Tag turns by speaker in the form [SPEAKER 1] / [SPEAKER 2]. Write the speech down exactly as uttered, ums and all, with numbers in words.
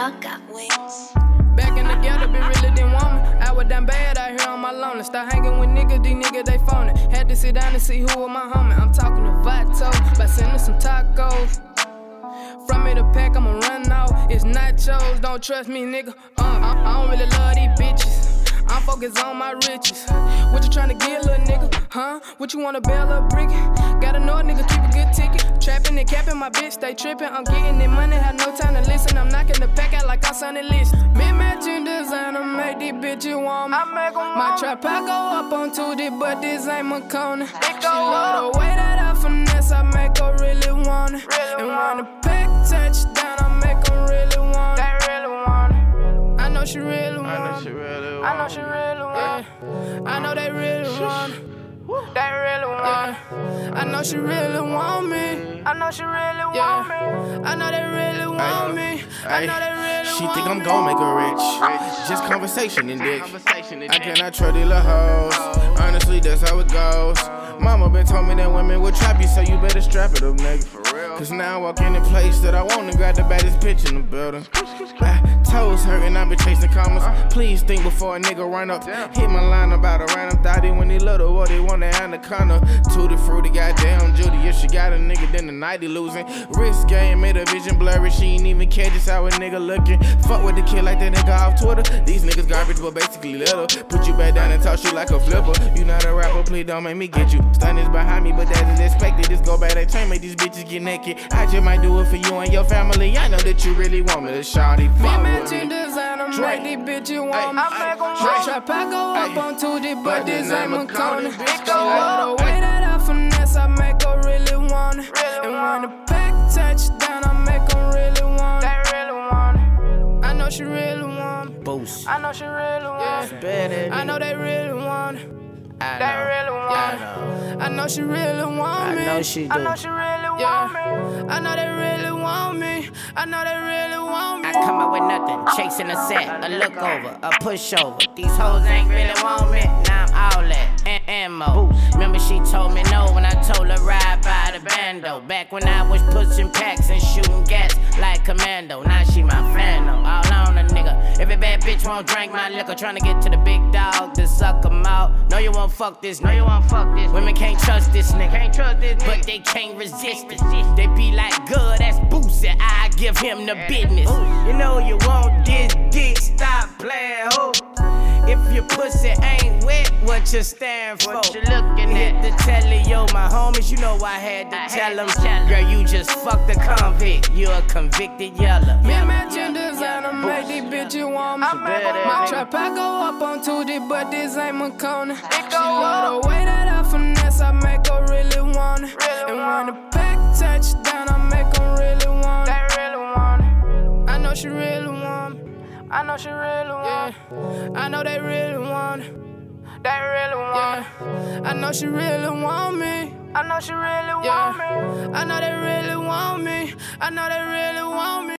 [SPEAKER 1] Y'all got wings.
[SPEAKER 2] Back in the ghetto, bitch really didn't want me. I was down bad out here on my lonely. Start hanging with niggas, these niggas they phony. Had to sit down and see who was my homie. I'm talking to Vato, by sending some tacos. From me to pack, I'ma run out. It's nachos, don't trust me, nigga. Uh, I, I don't really love these bitches. I'm focused on my riches. What you tryna get, little nigga? Huh? What you wanna bail up brick? Gotta know a nigga keep a good ticket. Trapping and capping, my bitch stay tripping. I'm getting that money, have no time to listen. I'm knocking the pack out like I'm Sonny List. Mid-matching designer, make these bitches want me. I make them my trap, I go up on Tuesday, but this ain't Makona. She love the way that I finesse, I make her really want it. Really and when the pack touch down, I make her really want it. They really want it. I know she really want it. I know she really want it. I know she really want it. I know they really want it. They really want it. I know she really want me. I know she really want me. I know they really want me. I know they really want me.
[SPEAKER 3] She think I'm gon' make her rich. Just conversation and dick. I cannot trust these little hoes. Honestly, that's how it goes. Mama been told me that women will trap you, so you better strap it up, nigga. Cause now I walk in the place that I want and grab the baddest bitch in the building. I toes hurting, I been chasing commas. Please think before a nigga run up. Hit my line about a random thotty when he little, what he want that anaconda. Tutti fruity, goddamn Judy. If she got a nigga, then the night he losing. Wrist game made her vision blurry. She ain't even care just how a nigga looking. Fuck with the kid like that nigga off Twitter. These niggas garbage, but basically little. Put you back down and toss you like a flipper. You not a rapper, please don't make me get you. Stun is behind me, but that is expected. Just go back that train, make these bitches get naked. I just might do it for you and your family. I know that you really want me to shawty fuck with me.
[SPEAKER 2] Designer, make these bitches want me. I make them want me. Trap, I go up on Tuesday, but this ain't Makona. She love the way that I finesse, I make her really want it. And when the pack touch down, I make them really want it. They really want it. I know she really want it.
[SPEAKER 3] Boost.
[SPEAKER 2] I know she really want it.
[SPEAKER 3] Yeah.
[SPEAKER 2] I know they really want it.
[SPEAKER 3] I
[SPEAKER 2] they
[SPEAKER 3] know.
[SPEAKER 2] really want
[SPEAKER 3] I
[SPEAKER 2] it.
[SPEAKER 3] know.
[SPEAKER 2] I know she really want me.
[SPEAKER 3] I know she do.
[SPEAKER 2] I know she really want me. I know they really want me. I know they really want me.
[SPEAKER 4] I come up with nothing, chasing a set, a look over, a pushover. These hoes ain't really want me. Now I'm all that and ammo. Remember she told me no when I told her ride by the bando. Back when I was pushing packs and shooting gas like commando. Now she my fan though, all on a nigga. Every bad bitch won't drink my liquor, tryna get to the big dog to suck 'em out. No, you won't fuck this nigga. No, you won't fuck this. Women can't trust this nigga. Can't trust this nigga. But they can't resist it. They be like, good, that's Boosie. I give him the business. You know you want this dick, stop playing, ho. If your pussy ain't wet, what you stand for? What you looking Hit at? The telly, yo, my homies, you know I had to I tell them. Tell Girl, you just fucked a convict. You a convicted yeller.
[SPEAKER 2] Me matching designer, make these bitches want me. My trap, I go up on Tuesday, but this ain't Makona. She love the way that I finesse, I make her really want it. And when the pack touch down, I make her really want it. They really want it. I know she really want it. I know she really want it. I know they really want it. They really want it. I know she really want me. I know she really want me. I know they really want me. I know they really want me.